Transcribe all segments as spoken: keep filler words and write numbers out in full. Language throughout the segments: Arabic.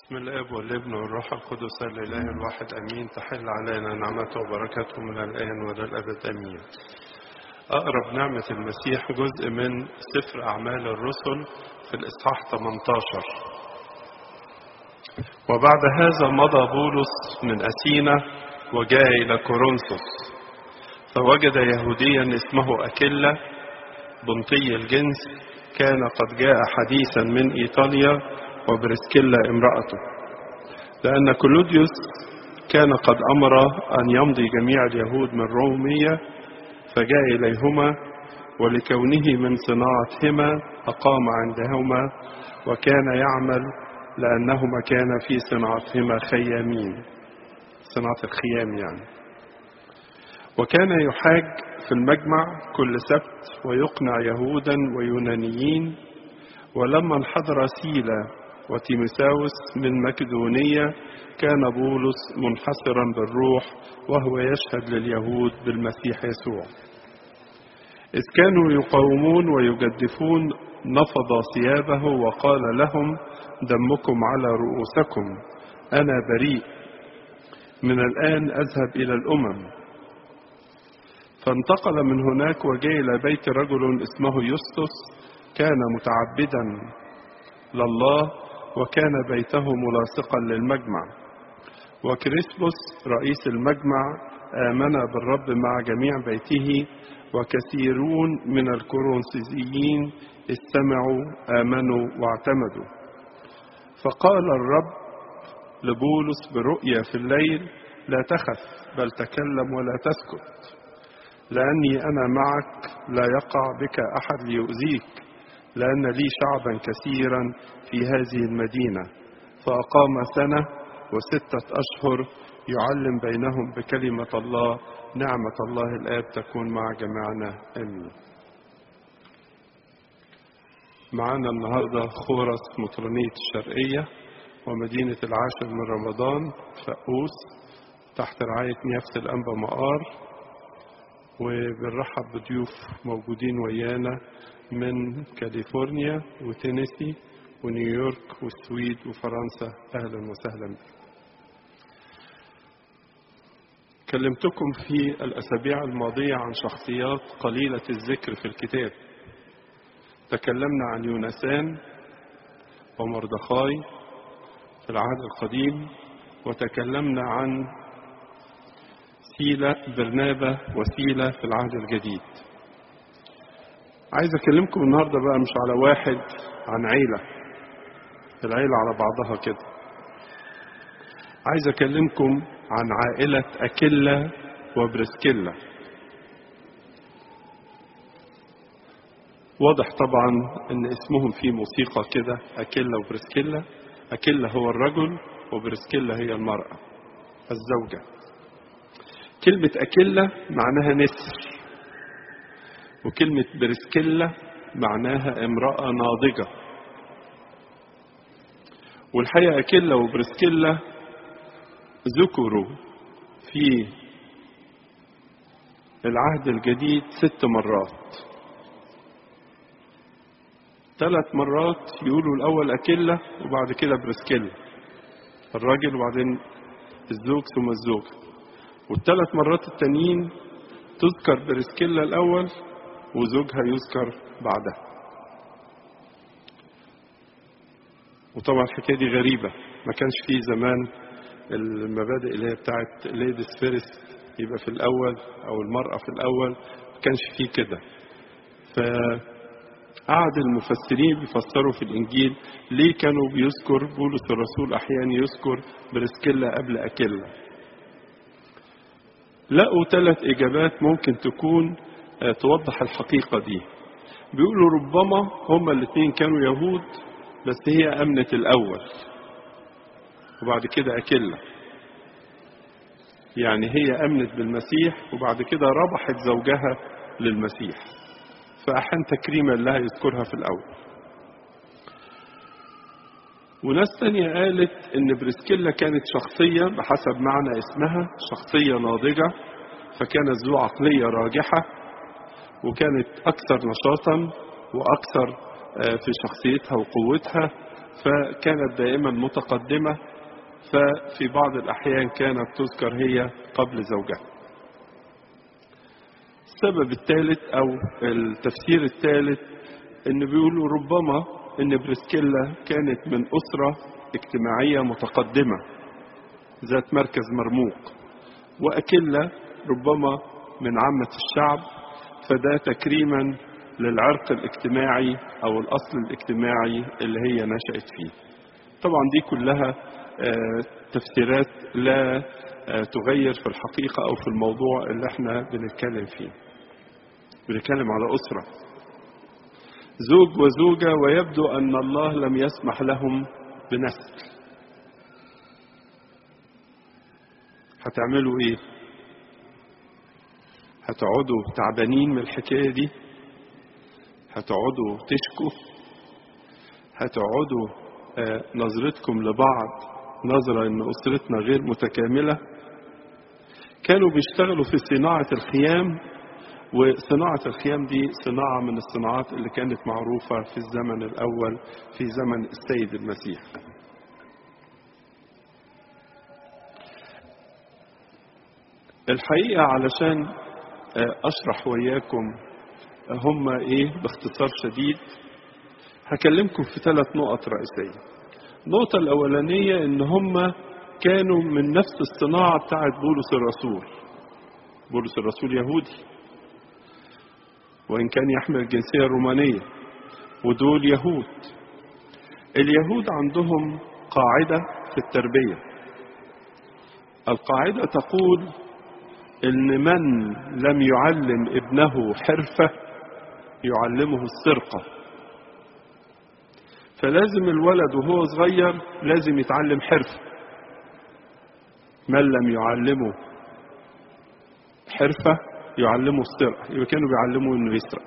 بسم الاب والابن والروح القدس الاله الواحد امين. تحل علينا نعمته وبركاته من الان والى الابد امين. اقرب نعمه المسيح جزء من سفر اعمال الرسل في الاصحاح ثمانية عشر. وبعد هذا مضى بولس من اثينا وجاء الى كورنثوس، فوجد يهوديا اسمه اكيلا بنطي الجنس، كان قد جاء حديثا من ايطاليا وبرسكيلا امرأته، لأن كلوديوس كان قد أمر أن يمضي جميع اليهود من رومية، فجاء إليهما، ولكونه من صناعتهما أقام عندهما، وكان يعمل لأنهما كان في صناعتهما خيامين، صناعة الخيام يعني. وكان يحاج في المجمع كل سبت ويقنع يهودا ويونانيين. ولما انحدر سيلا وتيموثاوس من مقدونية، كان بولس منحسرا بالروح وهو يشهد لليهود بالمسيح يسوع. إذ كانوا يقاومون ويجدفون، نفض ثيابه وقال لهم: دمكم على رؤوسكم، أنا بريء، من الآن أذهب إلى الأمم. فانتقل من هناك وجاء إلى بيت رجل اسمه يسطس، كان متعبدا لله، وكان بيته ملاصقا للمجمع. وكريسبوس رئيس المجمع آمن بالرب مع جميع بيته، وكثيرون من الكورنثيين استمعوا آمنوا واعتمدوا. فقال الرب لبولس برؤيا في الليل: لا تخف، بل تكلم ولا تسكت، لأني أنا معك، لا يقع بك أحد ليؤذيك، لأن لي شعبا كثيرا في هذه المدينة. فأقام سنة وستة أشهر يعلم بينهم بكلمة الله. نعمة الله الآب تكون مع جميعنا آمين. معنا النهاردة خورس مطرانية الشرقية ومدينة العاشر من رمضان فقوس تحت رعاية نيافة الأنبا مقار، وبنرحب بضيوف موجودين ويانا من كاليفورنيا وتينيسي ونيويورك والسويد وفرنسا. أهلا وسهلا بكم. كلمتكم في الأسابيع الماضية عن شخصيات قليلة الذكر في الكتاب. تكلمنا عن يونسان ومردخاي في العهد القديم، وتكلمنا عن سيلا برنابا وسيلا في العهد الجديد. عايز أكلمكم النهاردة بقى مش على واحد، عن عيلة، العيلة على بعضها كده. عايز أكلمكم عن عائلة أكيلا وبرسكيلا. واضح طبعا ان اسمهم فيه موسيقى كده، أكيلا وبرسكيلا. أكيلا هو الرجل وبرسكيلا هي المرأة الزوجة. كلمة أكيلا معناها نسر، وكلمة برسكيلا معناها امرأة ناضجة. والحقيقة أكيلا وبرسكيلا ذكروا في العهد الجديد ست مرات. ثلاث مرات يقولوا الأول أكيلا وبعد كده برسكيلا، الراجل وبعدين الزوج ثم الزوجة. والثلاث مرات التانيين تذكر برسكيلا الأول وزوجها يذكر بعدها. وطبعا الحكاية دي غريبة، ما كانش فيه زمان المبادئ اللي هي بتاعت ليديز فيرست، يبقى في الأول أو المرأة في الأول، ما كانش فيه كده. فقعد المفسرين بيفسروا في الإنجيل ليه كانوا بيذكر بولس الرسول أحيانا يذكر برسكيلا قبل أكيلا. لقوا ثلاث إجابات ممكن تكون توضح الحقيقة دي. بيقولوا ربما هما الاثنين كانوا يهود، بس هي أمنت الأول وبعد كده أكيلا، يعني هي أمنت بالمسيح وبعد كده ربحت زوجها للمسيح، فأحن تكريما لها يذكرها في الأول. وناس تانية قالت إن برسكيلا كانت شخصية بحسب معنى اسمها، شخصية ناضجة، فكانت ذو عقلية راجحة، وكانت أكثر نشاطا وأكثر في شخصيتها وقوتها، فكانت دائما متقدمة، ففي بعض الأحيان كانت تذكر هي قبل زوجها. السبب الثالث أو التفسير الثالث إن بيقولوا ربما إن بريسكيلا كانت من أسرة اجتماعية متقدمة ذات مركز مرموق، وأكيلا ربما من عامة الشعب، فده تكريما للعرق الاجتماعي أو الأصل الاجتماعي اللي هي نشأت فيه. طبعا دي كلها تفسيرات لا تغير في الحقيقة أو في الموضوع اللي احنا بنتكلم فيه. بنتكلم على أسرة زوج وزوجة، ويبدو أن الله لم يسمح لهم بنسل. هتعملوا إيه؟ هتقعدوا تعبانين من الحكاية دي؟ هتقعدوا تشكوا؟ هتقعدوا آه نظرتكم لبعض نظرة أن أسرتنا غير متكاملة؟ كانوا بيشتغلوا في صناعة الخيام، وصناعة الخيام دي صناعة من الصناعات اللي كانت معروفة في الزمن الأول في زمن السيد المسيح. الحقيقة علشان أشرح وياكم هم إيه باختصار شديد، هكلمكم في ثلاث نقط رئيسية. النقطة الأولانية إن هم كانوا من نفس الصناعة بتاعت بولس الرسول. بولس الرسول يهودي، وإن كان يحمل الجنسية الرومانية، ودول يهود. اليهود عندهم قاعدة في التربية. القاعدة تقول إن من لم يعلم ابنه حرفة يعلمه السرقة. فلازم الولد وهو صغير لازم يتعلم حرفة. من لم يعلمه حرفة يعلمه السرقة، يبقى كانوا بيعلموا انه يسرق.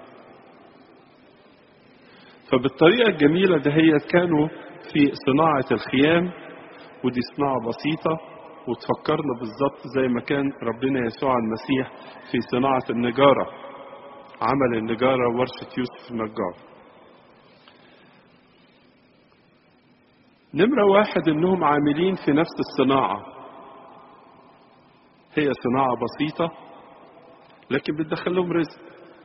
فبالطريقة الجميلة دهيت كانوا في صناعة الخيام، ودي صناعة بسيطة وتفكرنا بالظبط زي ما كان ربنا يسوع المسيح في صناعة النجارة، عمل النجارة ورشة يوسف النجار. نمرة واحد انهم عاملين في نفس الصناعة، هي صناعة بسيطة لكن بتدخل لهم رزق،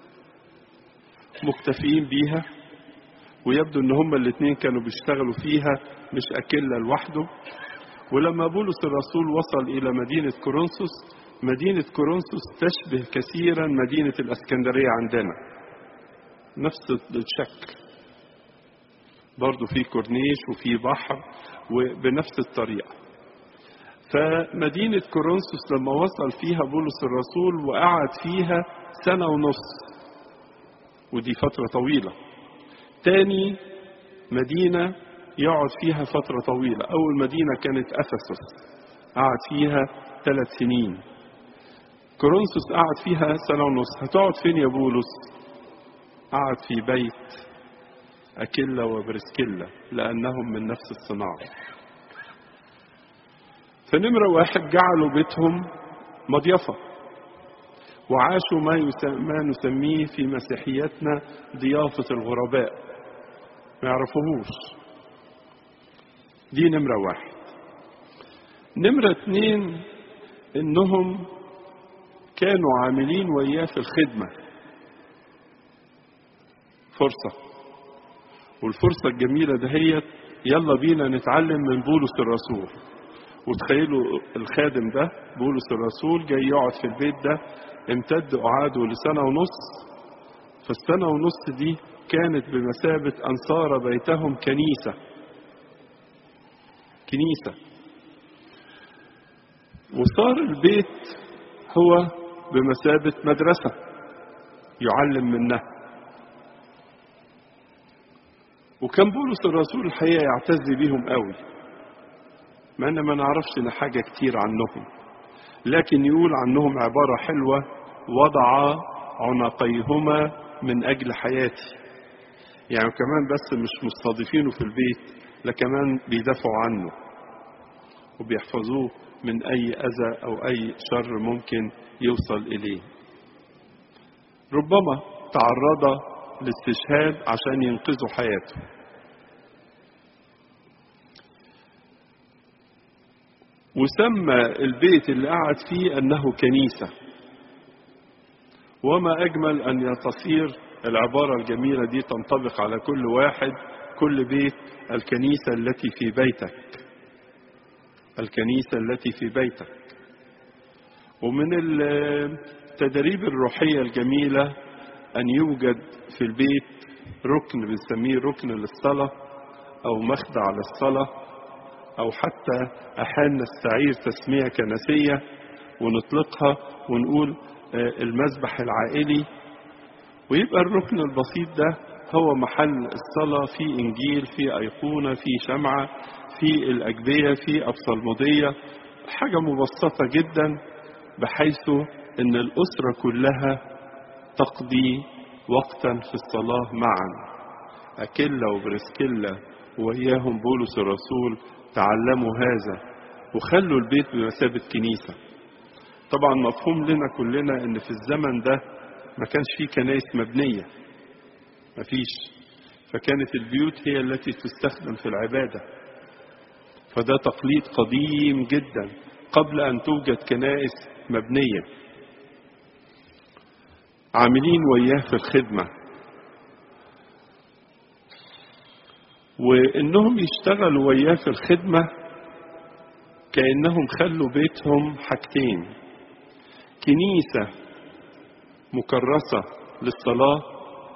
مكتفيين بيها. ويبدو ان هما الاثنين كانوا بيشتغلوا فيها، مش أكيلا لوحده. ولما بولس الرسول وصل الى مدينة كورنثوس، مدينة كورنثوس تشبه كثيرا مدينة الاسكندرية عندنا، نفس الشكل، برضو في كورنيش وفي بحر وبنفس الطريقة. فمدينة كورنثوس لما وصل فيها بولس الرسول وقعد فيها سنة ونص، ودي فترة طويلة. تاني مدينة يقعد فيها فترة طويلة، أول مدينة كانت أفسس، قعد فيها ثلاث سنين. كورنثوس قعد فيها سنة ونص. هتقعد فين يا بولس؟ قعد في بيت أكيلا وبرسكيلا لأنهم من نفس الصناعة. فنمرة واحد جعلوا بيتهم مضيفة، وعاشوا ما, ما نسميه في مسيحيتنا ضيافة الغرباء، ما يعرفوهوش. دي نمرة واحد. نمرة اتنين انهم كانوا عاملين وياه في الخدمة. فرصة، والفرصة الجميلة دهيت يلا بينا نتعلم من بولس الرسول. وتخيلوا الخادم ده بولس الرسول جاي يقعد في البيت ده، امتد قعاده لسنة ونص. فالسنة ونص دي كانت بمثابة أن صار بيتهم كنيسة كنيسة وصار البيت هو بمثابة مدرسة يعلم منها. وكان بولس الرسول الحقيقة يعتز بيهم قوي، ما أنا ما نعرفش حاجة كتير عنهم، لكن يقول عنهم عبارة حلوة: وضع عنقيهما من أجل حياتي. يعني كمان بس مش مستضيفينه في البيت، لكمان بيدافعوا عنه وبيحفظوه من أي أذى أو أي شر ممكن يوصل إليه. ربما تعرض للاستشهاد عشان ينقذوا حياته. وسمى البيت اللي قعد فيه أنه كنيسة. وما أجمل أن تصير العبارة الجميلة دي تنطبق على كل واحد، كل بيت: الكنيسة التي في بيتك، الكنيسة التي في بيتك. ومن التدريب الروحية الجميلة أن يوجد في البيت ركن بنسميه ركن للصلاة أو مخدع للصلاة، أو حتى أحيانا نستعير تسمية كنسية ونطلقها ونقول المذبح العائلي. ويبقى الركن البسيط ده هو محل الصلاة، في إنجيل، في أيقونة، في شمعة، في الأجبية، في أبصلمودية، حاجة مبسطة جدا بحيث أن الأسرة كلها تقضي وقتا في الصلاة معا. أكيلا وبرسكيلا وإياهم بولس الرسول تعلموا هذا وخلوا البيت بمثابة كنيسة. طبعا مفهوم لنا كلنا أن في الزمن ده ما كانش فيه كنائس مبنية، ما فيش، فكانت البيوت هي التي تستخدم في العبادة. فده تقليد قديم جدا قبل أن توجد كنائس مبنية. عاملين وياه في الخدمة، وإنهم يشتغلوا وياه في الخدمة كأنهم خلوا بيتهم حاجتين: كنيسة مكرسة للصلاة،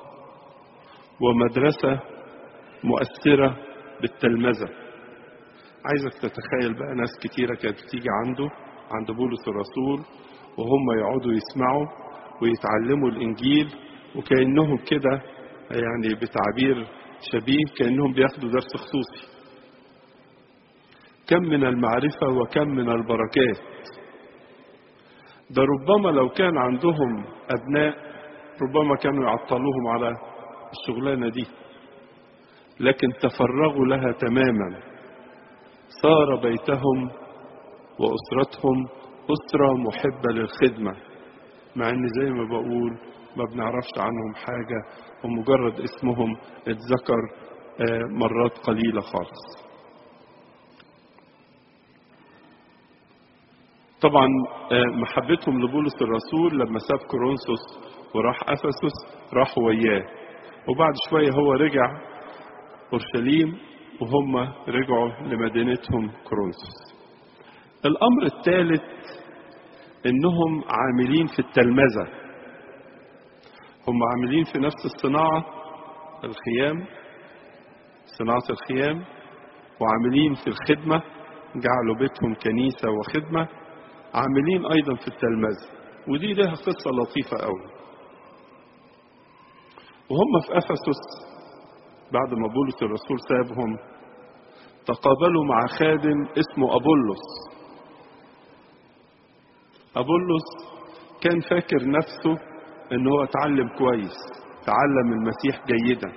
ومدرسة مؤثرة بالتلمذة. عايزك تتخيل بقى ناس كتيرة كانت بتيجي عنده عند بولس الرسول وهم يقعدوا يسمعوا ويتعلموا الإنجيل، وكأنهم كده يعني بتعبير شبيه كأنهم بياخدوا درس خصوصي. كم من المعرفة وكم من البركات. ده ربما لو كان عندهم أبناء ربما كانوا يعطلوهم على الشغلانة دي، لكن تفرغوا لها تماما. صار بيتهم وأسرتهم أسرة محبة للخدمة، مع أن زي ما بقول ما بنعرفش عنهم حاجة ومجرد اسمهم اتذكر مرات قليلة خالص. طبعا محبتهم لبولس الرسول لما ساب كورنثوس وراح أفسس راحوا وياه، وبعد شوية هو رجع أورشليم وهم رجعوا لمدينتهم كورنثوس. الأمر الثالث إنهم عاملين في التلمذة، هم عاملين في نفس الصناعة، الخيام، صناعة الخيام، وعاملين في الخدمة، جعلوا بيتهم كنيسة وخدمة، عاملين أيضا في التلمذة. ودي لها قصة لطيفة قوي. وهم في أفسس بعد ما بولس الرسول سابهم تقابلوا مع خادم اسمه أبولس. أبولس كان فاكر نفسه إنه هو اتعلم كويس، تعلم المسيح جيدا،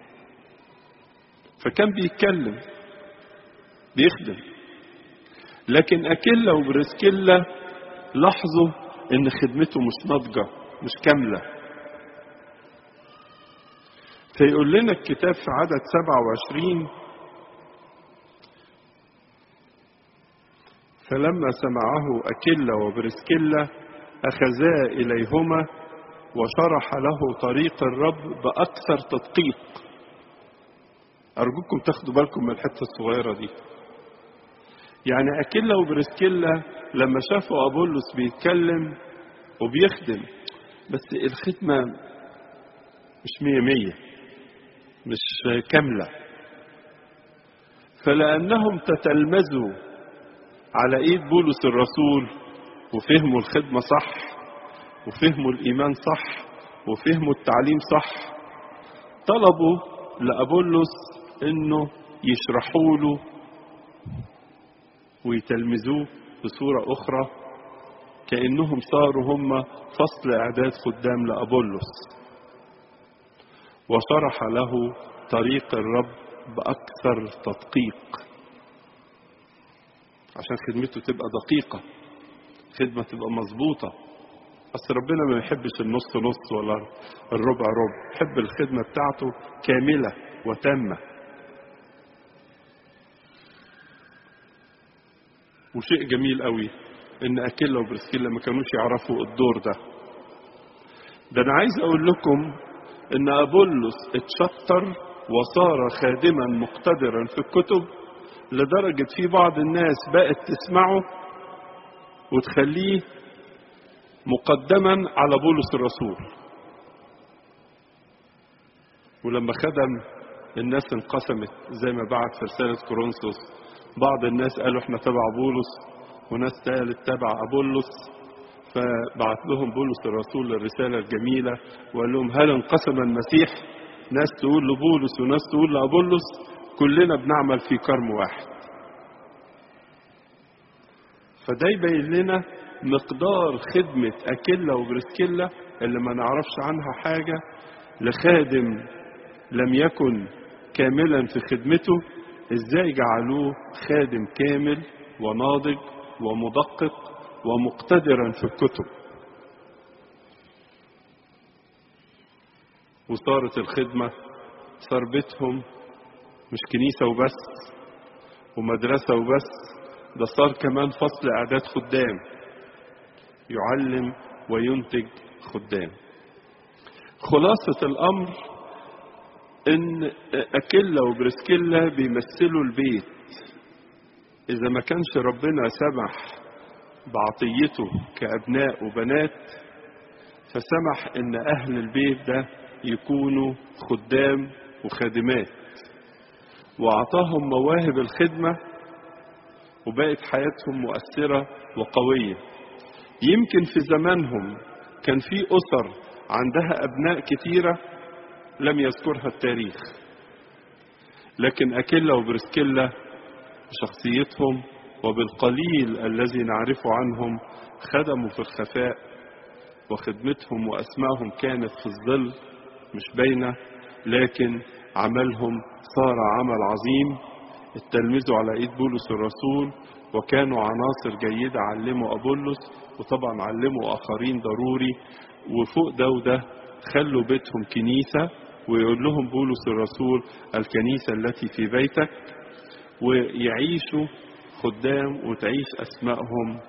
فكان بيتكلم بيخدم. لكن أكيلا وبرسكيلا لاحظوا إن خدمته مش ناضجة، مش كاملة. فيقول لنا الكتاب في عدد سبعة وعشرين: فلما سمعه أكيلا وبرسكيلا أخذا إليهما وشرح له طريق الرب بأكثر تدقيق. أرجوكم تاخدوا بالكم من الحتة الصغيرة دي. يعني أكيلا وبرسكيلا لما شافوا أبولس بيتكلم وبيخدم، بس الخدمة مش مية مية، مش كاملة، فلأنهم تتلمذوا على ايد بولس الرسول وفهموا الخدمة صح وفهموا الإيمان صح وفهموا التعليم صح، طلبوا لأبولس انه يشرحوا له ويتلمذوه بصورة أخرى، كأنهم صاروا هم فصل إعداد خدام لأبولس. وشرح له طريق الرب بأكثر تدقيق عشان خدمته تبقى دقيقة، خدمة تبقى مظبوطة. أصل ربنا ما يحبش النص نص ولا الربع ربع، يحب الخدمة بتاعته كاملة وتامة. وشيء جميل قوي ان اكيلا وبرسكيلا ما كانوش يعرفوا الدور ده. ده انا عايز اقول لكم ان ابولس اتشطر وصار خادما مقتدرا في الكتب، لدرجة في بعض الناس بقت تسمعه وتخليه مقدما على بولس الرسول. ولما خدم الناس انقسمت زي ما بعت في رسالة كورنثوس، بعض الناس قالوا احنا تبع بولس وناس قالت تبع أبولس، فبعت لهم بولس الرسول الرسالة الجميلة وقال لهم هل انقسم المسيح؟ ناس تقول لبولس وناس تقول لأبولس، كلنا بنعمل في كرم واحد. فده يبين لنا مقدار خدمة أكيلا وبرسكيلا اللي ما نعرفش عنها حاجة لخادم لم يكن كاملا في خدمته، ازاي جعلوه خادم كامل وناضج ومدقق ومقتدرا في الكتب. وصارت الخدمة صار بيتهم مش كنيسة وبس ومدرسة وبس، ده صار كمان فصل اعداد خدام يعلم وينتج خدام. خلاصة الامر ان اكيلا وبرسكيلا بيمثلوا البيت. اذا ما كانش ربنا سمح بعطيته كابناء وبنات، فسمح ان اهل البيت ده يكونوا خدام وخادمات، واعطاهم مواهب الخدمة وبقت حياتهم مؤثرة وقوية. يمكن في زمانهم كان في اسر عندها ابناء كتيرة لم يذكرها التاريخ، لكن أكيلا وبرسكيلا بشخصيتهم وبالقليل الذي نعرفه عنهم خدموا في الخفاء، وخدمتهم وأسمائهم كانت في الظل مش باينة، لكن عملهم صار عمل عظيم. اتلمذوا على ايد بولس الرسول وكانوا عناصر جيدة علموا أبولس، وطبعا علموا آخرين ضروري. وفوق ده وده خلوا بيتهم كنيسة، ويقول لهم بولس الرسول الكنيسة التي في بيتك، ويعيشوا خدام وتعيش أسمائهم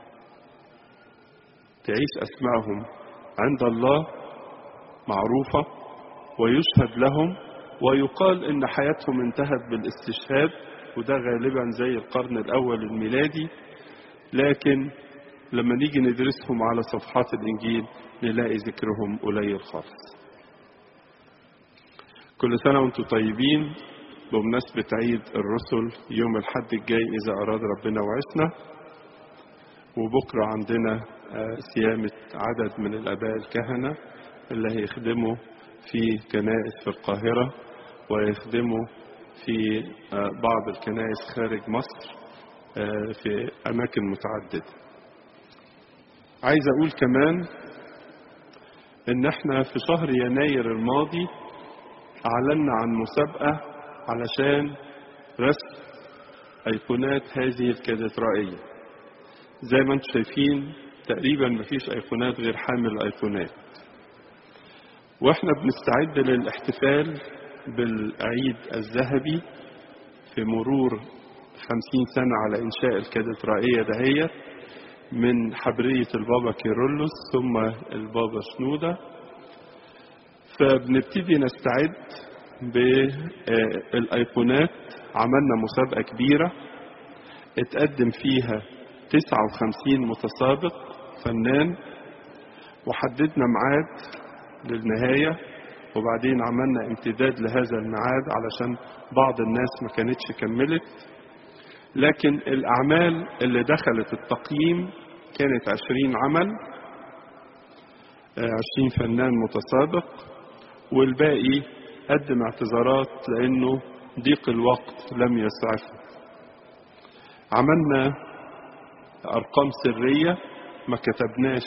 تعيش أسمائهم عند الله معروفة ويشهد لهم، ويقال إن حياتهم انتهت بالاستشهاد، وده غالبا زي القرن الأول الميلادي، لكن لما نيجي ندرسهم على صفحات الإنجيل نلاقي ذكرهم قليل خالص. كل سنة وانتم طيبين بمناسبة عيد الرسل يوم الحد الجاي إذا أراد ربنا وعشنا. وبكرة عندنا صيامة عدد من الآباء الكهنة اللي هيخدموا في كنائس في القاهرة ويخدموا في بعض الكنائس خارج مصر في أماكن متعددة. عايز أقول كمان إن احنا في شهر يناير الماضي أعلنا عن مسابقة علشان رسم أيقونات هذه الكاتدرائية. زي ما انتم شايفين تقريبا مفيش أيقونات غير حامل الأيقونات، واحنا بنستعد للاحتفال بالعيد الذهبي في مرور خمسين سنة على إنشاء الكاتدرائية دهيت من حبرية البابا كيرلس ثم البابا شنودة. فبنبتدي نستعد بالأيقونات. عملنا مسابقة كبيرة اتقدم فيها تسعة وخمسين متسابق فنان، وحددنا ميعاد للنهاية، وبعدين عملنا امتداد لهذا الميعاد علشان بعض الناس ما كانتش كملت. لكن الأعمال اللي دخلت التقييم كانت عشرين عمل، عشرين فنان متسابق، والباقي قدم اعتذارات لأنه ضيق الوقت لم يسعفه. عملنا أرقام سرية، ما كتبناش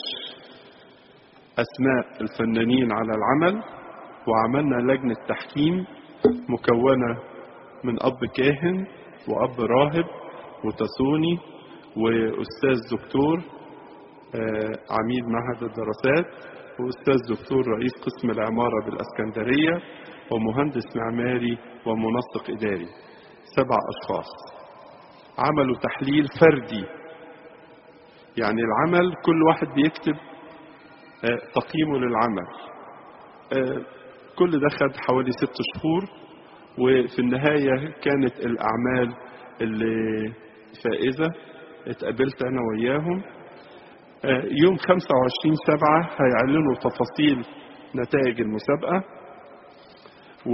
أسماء الفنانين على العمل، وعملنا لجنة تحكيم مكونة من أب كاهن وأب راهب وتسوني وأستاذ دكتور عميد معهد الدراسات وأستاذ دكتور رئيس قسم العمارة بالأسكندرية ومهندس معماري ومنسق إداري. سبع أشخاص عملوا تحليل فردي، يعني العمل كل واحد بيكتب تقييمه للعمل. كل ده خد حوالي ست شهور، وفي النهاية كانت الأعمال اللي فائزة اتقابلت أنا وياهم. يوم خمسة وعشرين سبعة هيعلنوا تفاصيل نتائج المسابقة، و...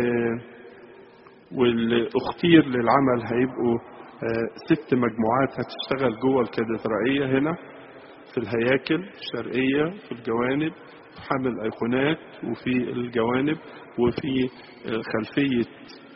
واللي اختير للعمل هيبقوا ست مجموعات هتشتغل جوه الكاتدرائية هنا في الهياكل الشرقية، في الجوانب، في حمل الأيقونات، وفي الجوانب، وفي خلفية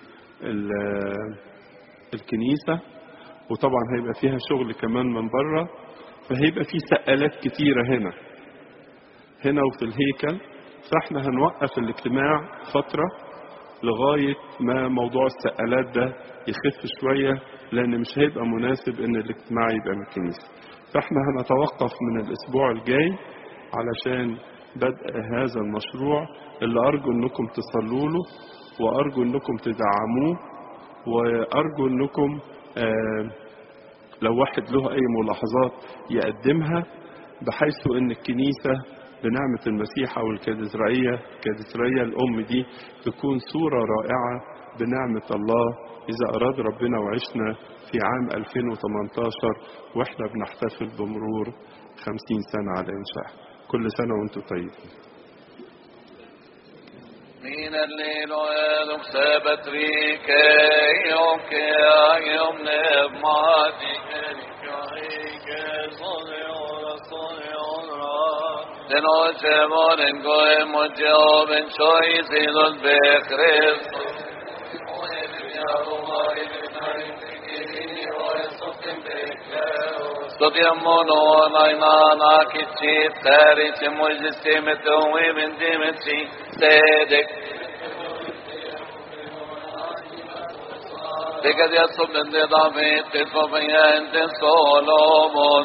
الكنيسة، وطبعا هيبقى فيها شغل كمان من بره. فهيبقى في سقالات كتيرة هنا هنا وفي الهيكل. فاحنا هنوقف الاجتماع فترة لغاية ما موضوع السقالات ده يخف شوية، لأن مش هيبقى مناسب إن الاجتماع يبقى من الكنيسة. فاحنا هنتوقف من الأسبوع الجاي علشان بدء هذا المشروع، اللي أرجو إنكم تصلوا له، وأرجو إنكم تدعموه، وأرجو إنكم آه لو واحد له أي ملاحظات يقدمها، بحيث إن الكنيسة بنعمة المسيح أو الكاتدرائية الكاتدرائية الأم دي تكون صورة رائعة بنعمة الله، إذا أراد ربنا وعشنا في عام ألفين وثمانية عشر وإحنا بنحتفل بمرور خمسين سنة على إنشاء. كل سنة وأنتم طيبين. من الليل ويدك سبت ريك يوك يوم نبماتي كريك صلي ورسولي ورا لنو شمال قوي مجيوب شوي زيد البخرس صديمونو نايمانا كتشيت خارج مجسمة ومن دمتشي سيدك لقد يصب من ضعفي تلف فيها انت سولومون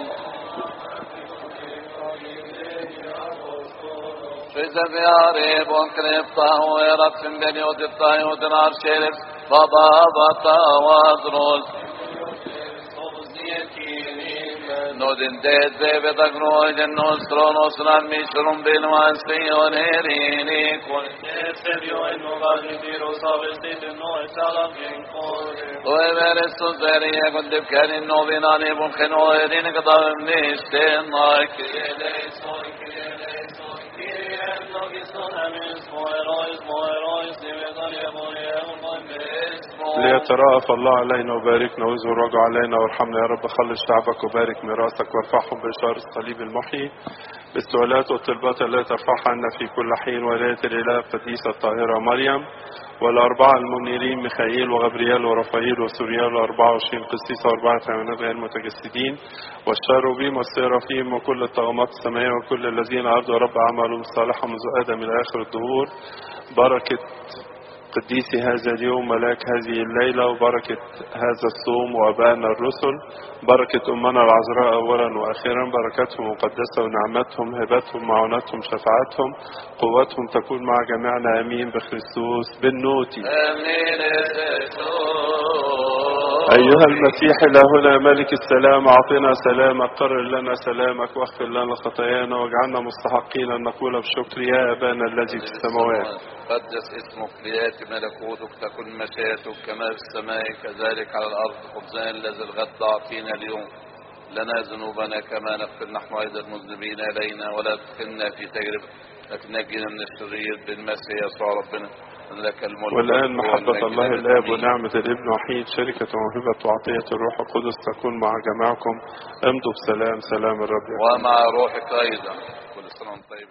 في زبياري بوكريب طاويرة سنبني ودبطاي ودنار شرف فضابطا وادروس نودن ديد زيبه تقروج النصر نصر المشرم بالواسي ونهريني كل سبيو انو غالي بيرو صابستيت انو اتعلم ينقود ويبرسو زريا قد بكان انو بناني بمخنو يدين قضاء منيشتين نايك يليسون يليسون كيريان نوغيسون هميس مويرويس مويرويس يبدان يبون يبون ليترأف الله علينا وباركنا ويزور وجه علينا وارحمنا يا رب. خلص شعبك وبارك ميراثك وارفعهم بإشارة الصليب المحيي بالسؤالات والطلبات التي ترفعها عنا في كل حين. ولاية الإله القديسة الطاهرة مريم والأربعة المنيرين ميخائيل وغبريال ورفائيل وسوريال وأربعة وعشرين قسيسة وأربعة حيوانات غير متجسدين والشاروبيم والسيرافيم وكل الطغمات السماوية وكل الذين أرضوا رب أعمالهم الصالحة منذ آدم إلى آخر الدهور. بركة قديسي هذا اليوم ملاك هذه الليلة، وبركة هذا الصوم وأبائنا الرسل، بركة أمنا العذراء أولا وأخيرا، بركتهم مقدسة ونعمتهم هبتهم معونتهم شفاعتهم قوتهم تكون مع جميعنا آمين بخريستوس بالنوتي. آمين. أيها المسيح إلهنا ملك السلام أعطنا سلامك، قرر لنا سلامك واغفر لنا خطايانا واجعلنا مستحقين أن نقول بشكر يا أبانا الذي في السماوات. قدس اسمك ليأتي ملكوتك تكن مشيئتك كما في السماء كذلك على الأرض. خبزنا الذي الغد أعطينا اليوم، لنا ذنوبنا كما نغفر نحن أيضا المذنبين إلينا، ولا تدخلنا في تجربة لكن نجينا من الشرير بالمسيح يسوع ربنا. لك الملك والآن محبة الله الآب ونعمة الابن وحيد شركة وموهبة وعطية الروح القدس تكون مع جميعكم. امضوا بسلام. سلام الرب ومع روحك أيضا. كل سنة وانتم طيبين.